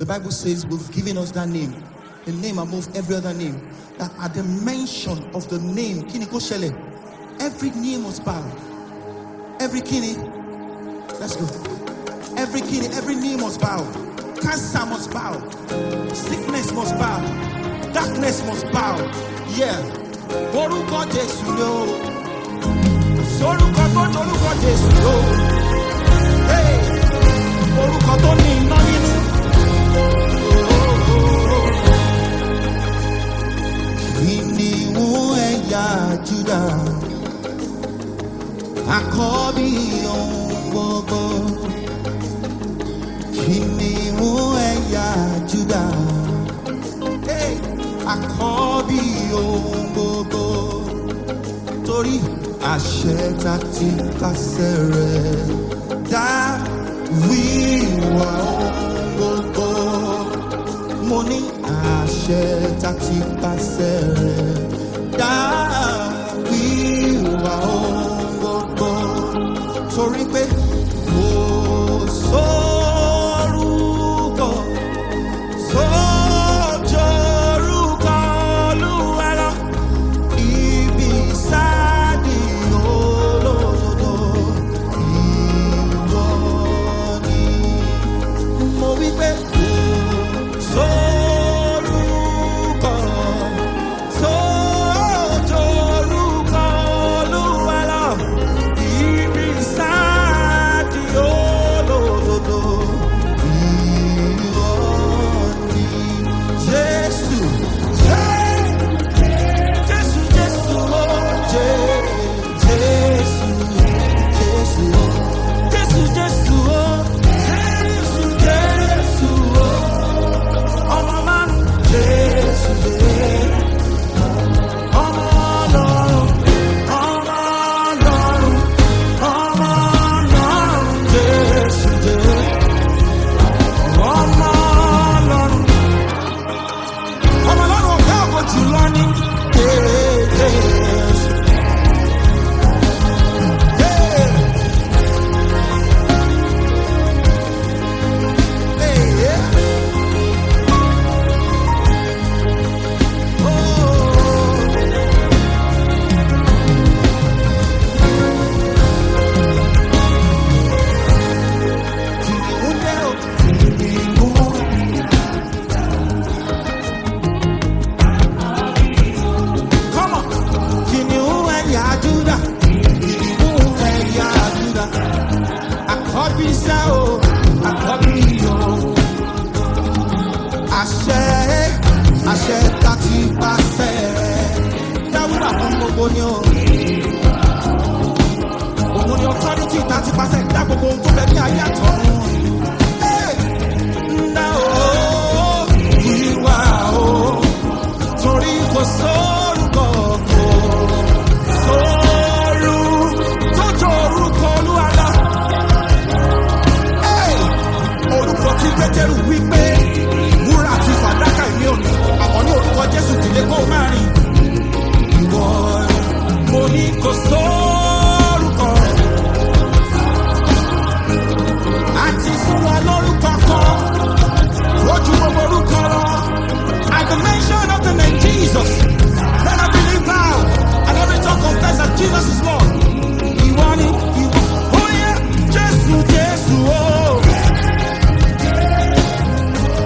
The Bible says we've given us that name, the name above every other name. That at the mention of the name, Kini Koshele, every knee must bow. Every kidney, let's go. Every kidney, every knee must bow. Cancer must bow. Sickness must bow. Darkness must bow. Yeah. Orúkọ Jésù ló. Orúkọ Jésù ló. Hey. Orúkọ tó ní iná nínú. Kìnìún ẹ̀yà Júdà. Àkọ́bí ohun gbogbo. Kìnìún ẹ̀yà Júdà. Àkọ́bí ohun gbogbo. Torí àṣẹ ta ti pàṣẹ rẹ̀ dá wíwá ohun gbogbo. Mo ní àṣẹ ta ti pàṣẹ rẹ̀ dá wíwá ohun gbogbo. Torí pé kò sórúkọ sójórúkọ Olúwa lọ. Ibi sáàdì olódodo ìwọ ni. Mo wí pé kò sórúkọ sójórúkọ Olúwa lọ. Ibi sáàdì olódodo ìwọ ni. Jésù, Jésù, Jésù, oh, Jésù, Jésù, Jésù, Jésù, oh, Jésù, Jésù, oh, ọmọ máa ń Jésù, ọmọ Ọlọ́run, ọmọ Ọlọ́run, ọmọ Ọlọ́run, Jésù, ọmọ Ọlọ́run, ọmọ Ọlọ́run ọ̀gá ògo jùlọ ní Jésù. Come on, kìnìún ẹ̀yà Júdà, kìnìún ẹ̀yà Júdà, àkọ́bí sẹ́ o, àkọ́bí o. Àṣẹ ta ti pàṣẹ rẹ̀ dáwúrà fún gbogbo ni o. Òun ni authority ta ti pàṣẹ dá gbogbo ohun tó bẹ ní ayé àtọ̀run. Ńlá o, ìwà o, torí kò sórúkọ kò sórú tó jọ orúkọ Olúwa lọ. Orúkọ tí Pétérù wí pé wúrà àti fàdákà ìní òní, àmọ́ ní orúkọ Jésù dìde kó o máa rìn. Ìwọ mo ní kò sórúkọ àti fún wa lórúkọ kan lójú gbogbo orúkọ lọ. At the mention of the name Jesus, let every knee bow and every tongue confess that Jesus is Lord. Ìwọ ni ìwọ, oh yeah, Jésù, Jésù, oh.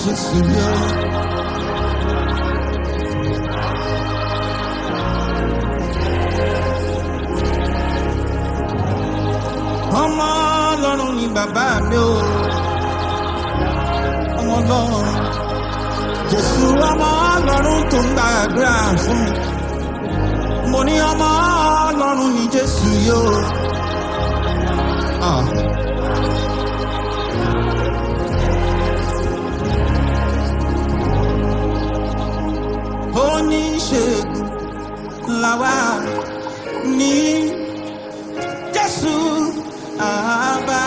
Jésù yó. Ọmọ Ọlọ́run ni bàbá mi o. Ọmọ Ọlọ́run. Jésù ọmọ Ọlọ́run tó ń gbàdúrà fún mi. Mo ní ọmọ Ọlọ́run ni Jésù yó. Oníṣègùn làwa ní Jésù àbá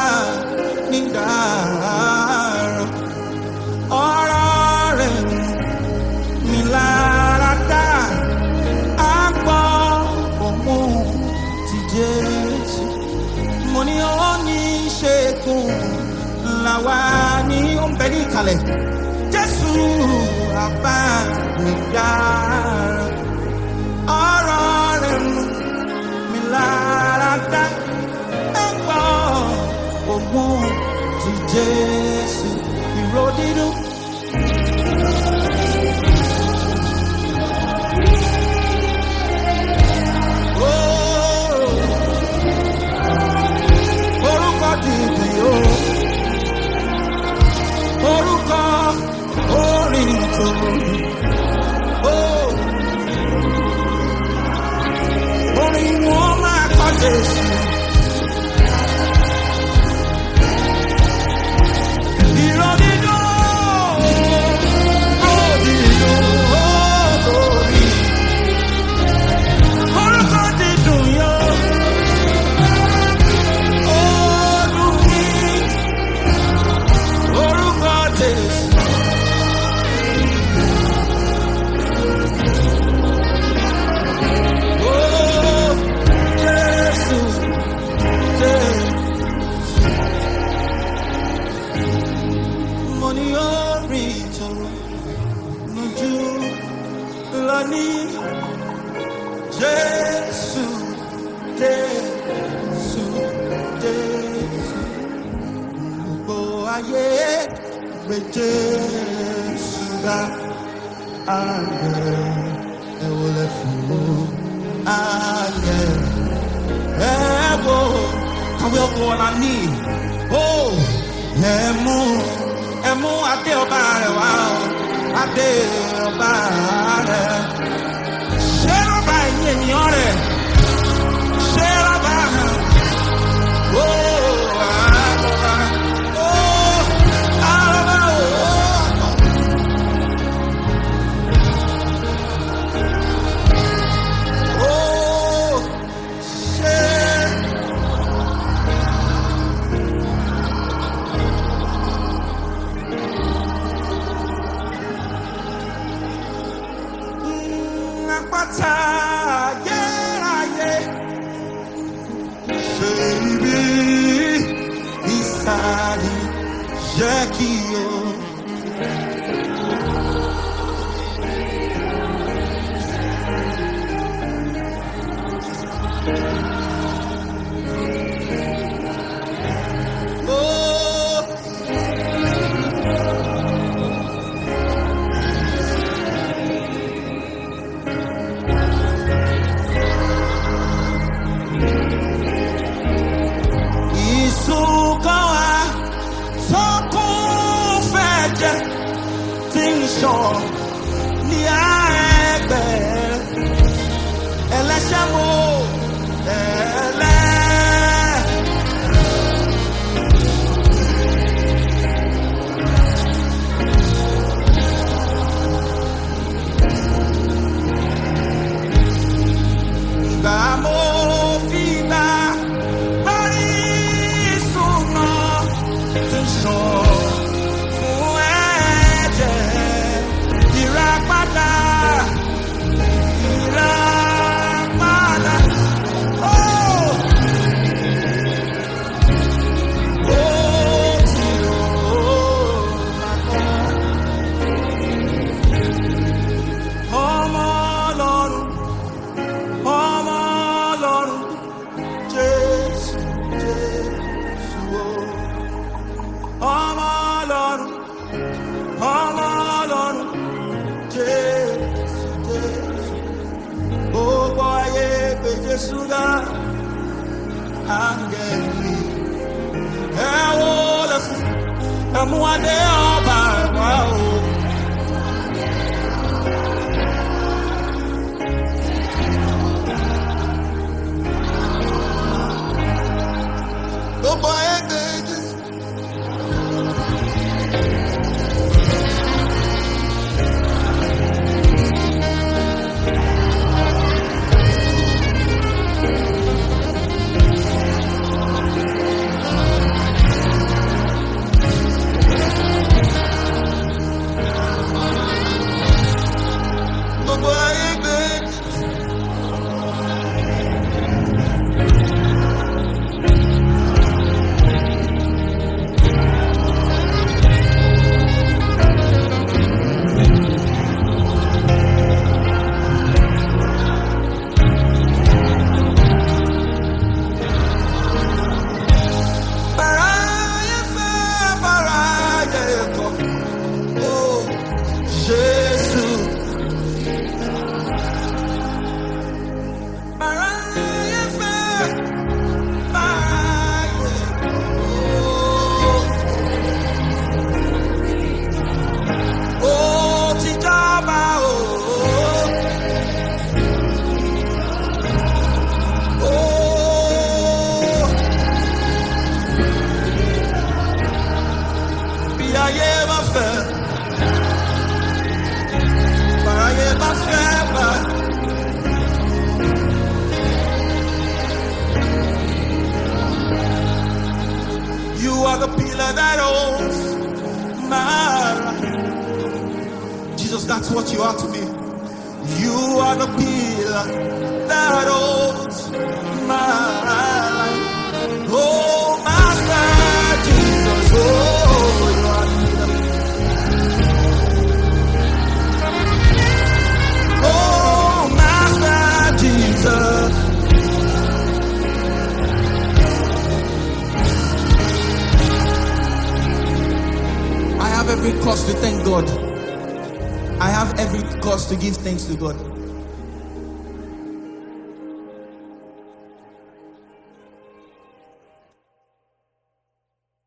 nígbàrán. Ọ̀rọ̀ rẹ̀ mi lára dá àgbọ̀ òun ti Jésù. Mo ní oníṣègùn làwa ní ó ń bẹ ní ìkàlẹ̀. Jésù àbá nígbàrán. Ọ̀rọ̀ rẹ̀ mi lára dá àgbọ̀ òun ti Jésù. Ìró dídùn. Orúkọ dídùn yóò. Orúkọ orin tó. Orin wọn máa kọ Jésù. Ìró dídùn. Jésù, Jésù, Jésù. Gbogbo ayé gbé Jésù ga. Ayé ẹ wọlé fún ayé ẹ wò. Kàwé ọkọ̀ ọ̀la ní. Ẹ mú adé ọba rẹ̀ wá o. Adé ọba rẹ̀. Ṣé lọ́ba ẹ̀yìn ènìyàn rẹ̀? Ṣé lọ́ba hàn? Àlọ́ba. Àlọ́ba ṣé. Àpáta ayérayé, ṣe ibi ìsàlẹ̀ jẹ́ kí o. Ní àgbẹ̀ ẹlẹ́ṣẹ̀ wo ẹlẹ́. Gbà mo fi gbà lórí ìṣúná tí ń sọ. Suga, Angeli, Ewolas, Amwade Oba, no boy engages. You are the pillar that holds my life. Jesus, that's what you are to me. You are the pillar that holds my life. Oh, Master Jesus, oh, you are the pillar. Oh, Master Jesus. I have every cause to thank God. I have every cause to give thanks to God.